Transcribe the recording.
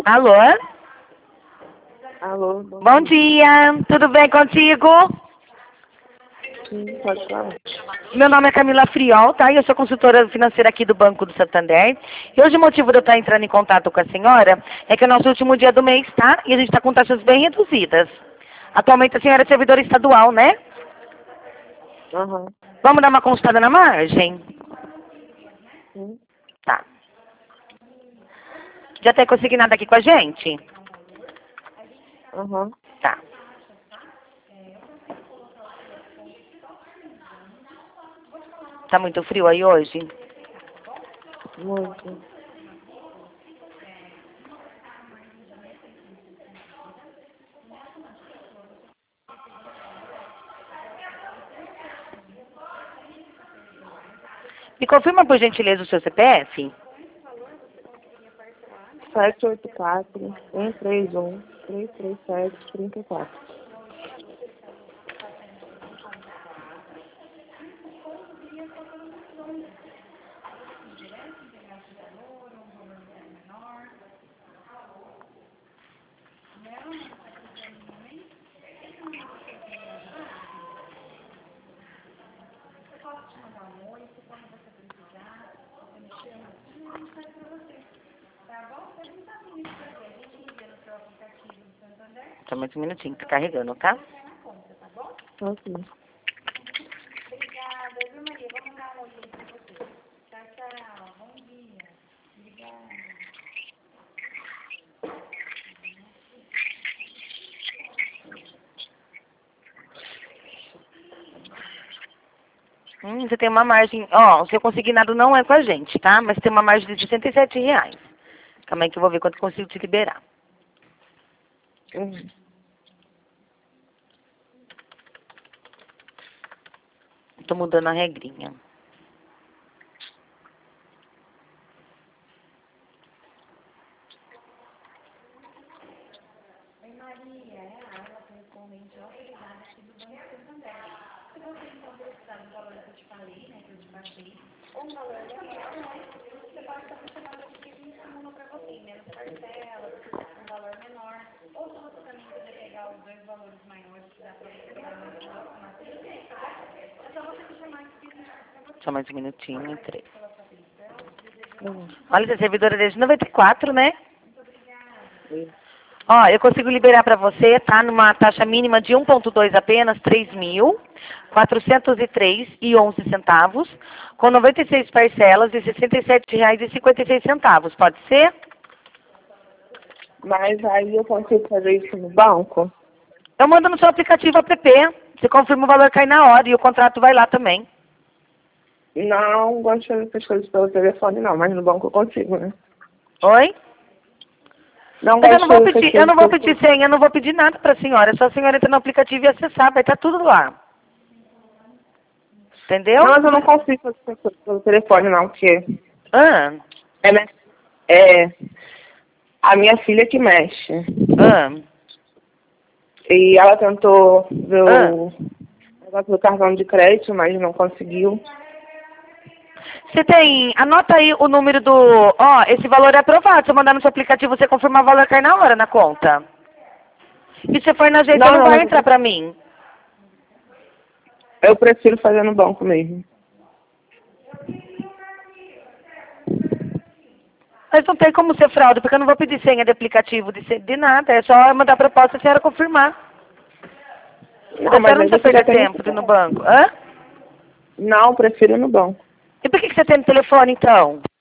Alô? Alô, Bom dia, tudo bem contigo? Sim, pode falar. Meu nome é Camila Friol, tá? E eu sou consultora financeira aqui do Banco do Santander. E hoje o motivo de eu estar entrando em contato com a senhora é que é o nosso último dia do mês, tá? E a gente está com taxas bem reduzidas. Atualmente a senhora é servidora estadual, né? Aham. Vamos dar uma consultada na margem? Sim. Tá. Já tem consignado aqui com a gente? Aham. Tá. Tá muito frio aí hoje? Muito. Me confirma por gentileza o seu CPF? 784-131-337-34. Só mais um minutinho, tá carregando, tá? Ok. Você tem uma margem... Ó, o seu consignado não é com a gente, tá? Mas tem uma margem de R$ 67. Calma aí que eu vou ver quanto eu consigo te liberar. Uhum. Tô mudando a regrinha. Só mais um minutinho, 3. Uhum. Olha, você é servidora desde 94, né? Isso. Ó, eu consigo liberar para você, tá? Numa taxa mínima de 1,2 apenas, 3.403,11 com 96 parcelas de R$ 67,56. Pode ser? Mas aí eu consigo fazer isso no banco? Eu mando no seu aplicativo app. Você confirma o valor, cai na hora e o contrato vai lá também. Não gosto de fazer essas coisas pelo telefone, não. Mas no banco eu consigo, né? Oi? Não Mas gosto de fazer essas eu coisas não vou pedir senha, eu não vou pedir nada para a senhora. É só a senhora entrar no aplicativo e acessar, vai estar tudo lá. Entendeu? Não, mas eu não consigo fazer essas coisas pelo telefone, não. Porque Ah, é a minha filha que mexe. ah, E ela tentou ver ah. o negócio do cartão de crédito, mas não conseguiu. Você tem, anota aí o número do, ó, esse valor é aprovado. Se eu mandar no seu aplicativo, você confirmar o valor, cai na hora na conta. E se for na agência, Não, não não, vai mas entrar pra mim. eu prefiro fazer no banco mesmo. Mas não tem como ser fraude, porque eu não vou pedir senha de aplicativo, de nada. É só mandar a proposta e a senhora confirmar. Não, A mas senhora não aí precisa você já perder tem o tempo de ir no telefone. banco. Hã? Não, prefiro no banco. E por que você tem no telefone, então?